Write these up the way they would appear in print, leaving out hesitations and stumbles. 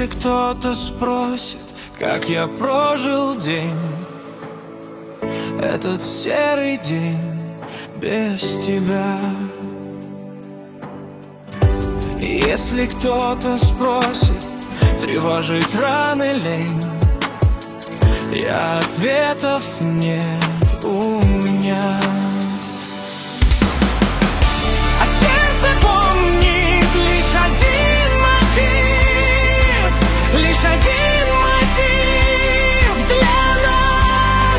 Если кто-то спросит, как я прожил день, этот серый день без тебя. Если кто-то спросит, тревожить рано лень, ответов нет у меня. А сердце помнит лишь один мотив, лишь один мотив для нас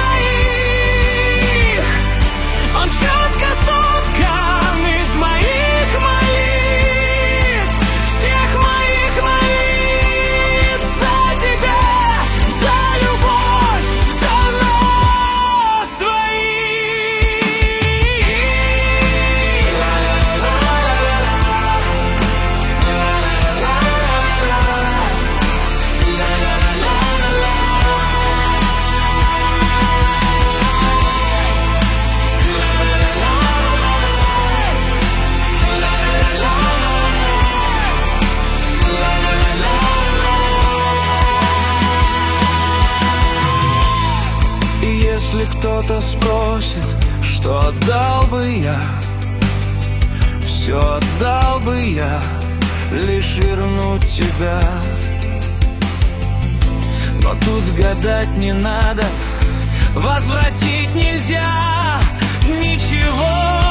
двоих. Он четко соткан из моих молитв, всех моих молитв за тебя, за любовь, за нас двоих. И если кто-то спросит, что отдал бы я, все отдал бы я, лишь вернуть тебя. Но тут гадать не надо, возвратить нельзя ничего.